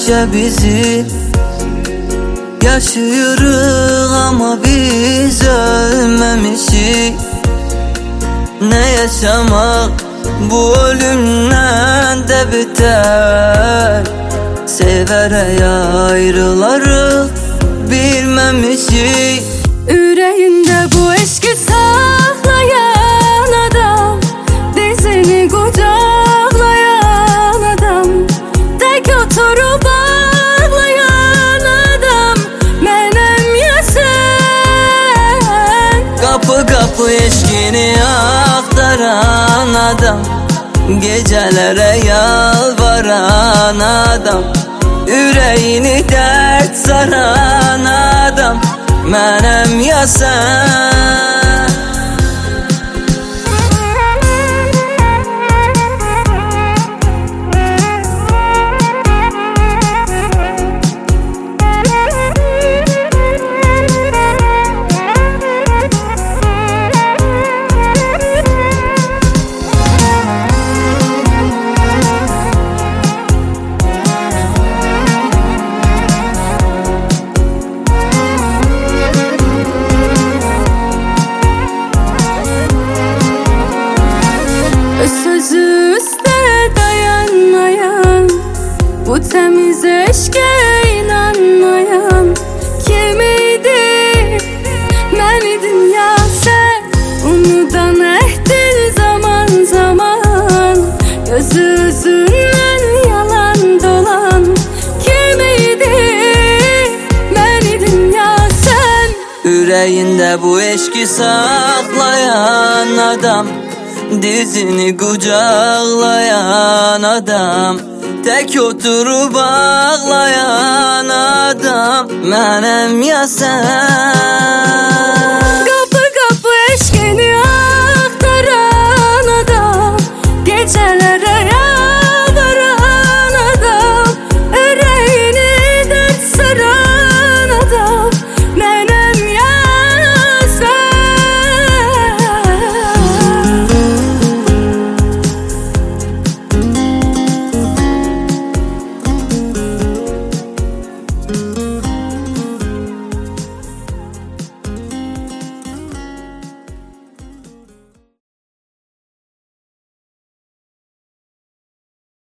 Həmişə bizi yaşayırıq, ama biz ölməmişik. Ne yaşamak bu ölümdən də bitər. Sevərək ayrılarıq, bilməmişik. Ürəyində bu eşki saxlayan adam, dizini qucaqlayan adam, tək oturub ağlayan adam mənəm ya sən. Qapı qapı eşkini axtaran adam, gecələrə yalvaran adam, ürəyini dərd saran adam mənəm ya sən. Sözü üstə dayanmayan, bu təmiz eşqə inanmayan kim idi? Mən idim ya sən, unudan əhdin zaman zaman, gözü üzündən yalan dolan kim idi? Mən idim ya sən. Ürəyində bu eşki saxlayan adam, dizini qucaqlayan adam, tək oturub ağlayan adam mənəm ya sən.